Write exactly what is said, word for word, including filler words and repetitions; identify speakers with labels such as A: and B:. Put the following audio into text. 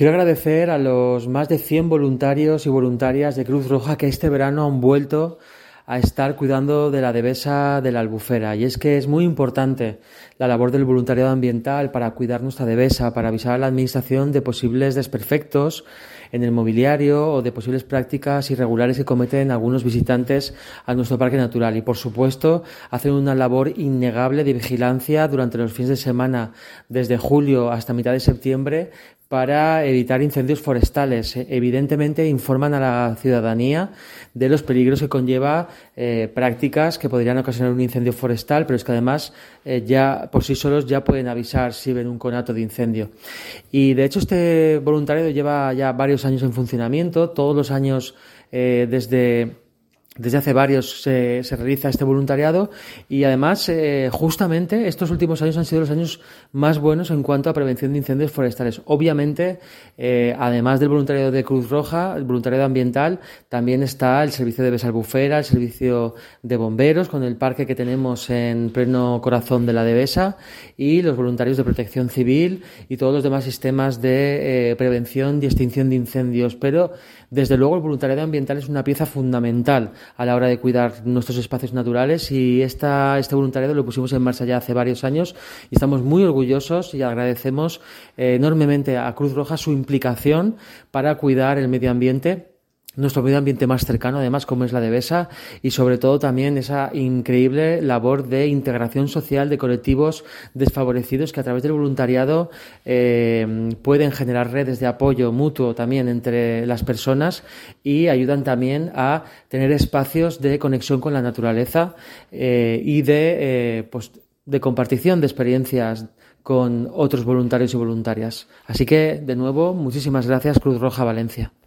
A: Quiero agradecer a los más de cien voluntarios y voluntarias de Cruz Roja que este verano han vuelto a estar cuidando de la Devesa de la Albufera. Y es que es muy importante la labor del voluntariado ambiental para cuidar nuestra Devesa, para avisar a la Administración de posibles desperfectos en el mobiliario o de posibles prácticas irregulares que cometen algunos visitantes a nuestro parque natural. Y, por supuesto, hacen una labor innegable de vigilancia durante los fines de semana, desde julio hasta mitad de septiembre, para evitar incendios forestales. Evidentemente informan a la ciudadanía de los peligros que conlleva eh, prácticas que podrían ocasionar un incendio forestal, pero es que además eh, ya por sí solos ya pueden avisar si ven un conato de incendio. Y de hecho este voluntariado lleva ya varios años en funcionamiento. Todos los años eh, desde... Desde hace varios se, se realiza este voluntariado y además eh, justamente estos últimos años han sido los años más buenos en cuanto a prevención de incendios forestales. Obviamente, eh, además del voluntariado de Cruz Roja, el voluntariado ambiental, también está el servicio de Devesa Albufera, el servicio de bomberos con el parque que tenemos en pleno corazón de la Devesa y los voluntarios de protección civil y todos los demás sistemas de eh, prevención y extinción de incendios. Pero desde luego el voluntariado ambiental es una pieza fundamental a la hora de cuidar nuestros espacios naturales y esta, este voluntariado lo pusimos en marcha ya hace varios años y estamos muy orgullosos y agradecemos eh, enormemente a Cruz Roja su implicación para cuidar el medio ambiente, nuestro medio ambiente más cercano, además, como es la Devesa, y sobre todo también esa increíble labor de integración social de colectivos desfavorecidos que a través del voluntariado eh, pueden generar redes de apoyo mutuo también entre las personas y ayudan también a tener espacios de conexión con la naturaleza eh, y de, eh, pues, de compartición de experiencias con otros voluntarios y voluntarias. Así que, de nuevo, muchísimas gracias, Cruz Roja Valencia.